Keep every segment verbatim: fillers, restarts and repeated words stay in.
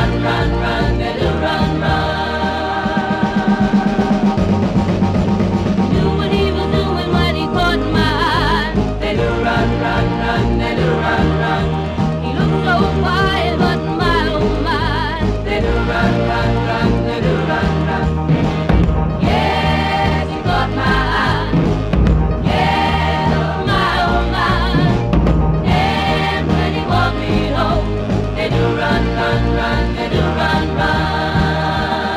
run, run, run, they do run, run. Knew what he was doing when he caught my eye. They do run, run, run, they do run, run. He looked so quiet, but my oh my, they do run, run, run, they do run, run. Yes, he caught my eye. Yes, my oh my. And when he walked me home, they do run, run, run, they do run, run.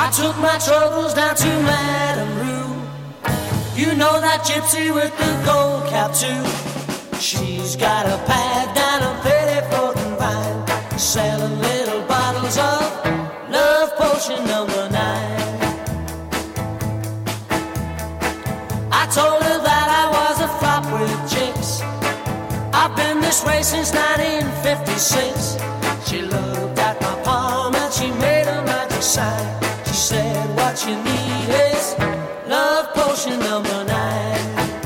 I took my troubles down to Madame Rue. You know that gypsy with the gold cap too. She's got a pad down on thirty-fourth and Vine, selling little bottles of love potion number nine. I told her that I was a flop with chicks. I've been this way since nineteen fifty-six. She looked at my palm and she made a magic sign. She said, what you need is love potion number nine.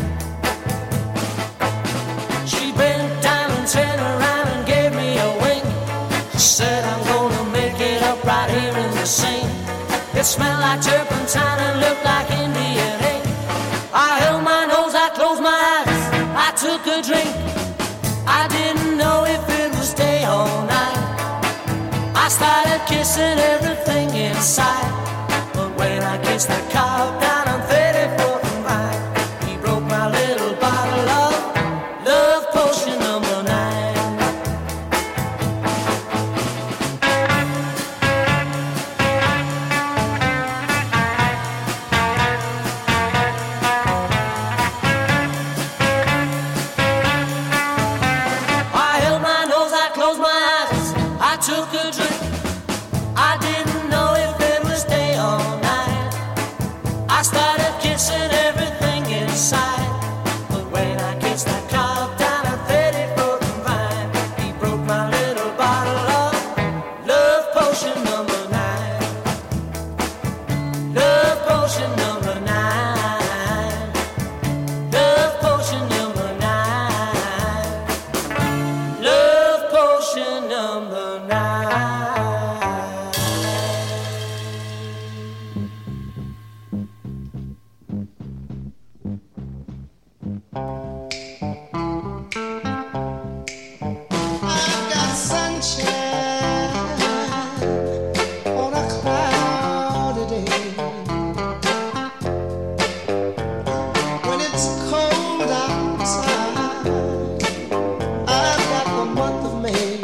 She bent down and turned around and gave me a wink. She said, I'm gonna make it up right here in the sink. It smelled like turpentine and looked like Indian ink. I held my nose, I closed my eyes, I took a drink. I didn't know if it was day or night. I started kissing everything inside. But when I kissed the cow down on thirty-fourth and Vine, he broke my little bottle of love potion number nine. I held my nose, I closed my eyes, I took a drink. I didn't know if it was day or night. I started kissing everything inside. But when I kissed that cow down at thirty-fourth and Vine, he broke my little bottle of love potion number nine. Love potion number nine. Love potion number nine. Love potion number nine. I've got sunshine on a cloudy day. When it's cold outside, I've got the month of May.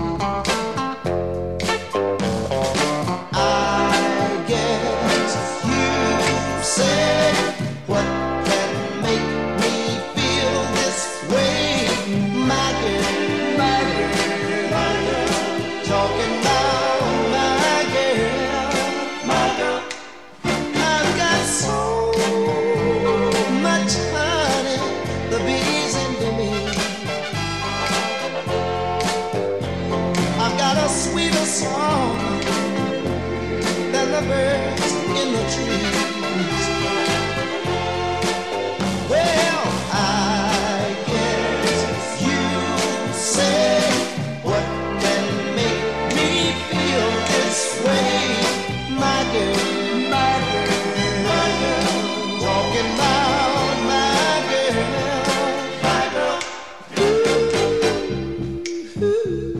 I guess you say what can make me feel this way, my girl, my girl, my girl. Talking about my girl, my girl. I've got so much honey, the bees into me. I've got a sweeter song than the birds in the trees. Well, I guess you say what can make me feel this way, my girl, my girl, my girl. Talking about my girl, my girl. Ooh, ooh.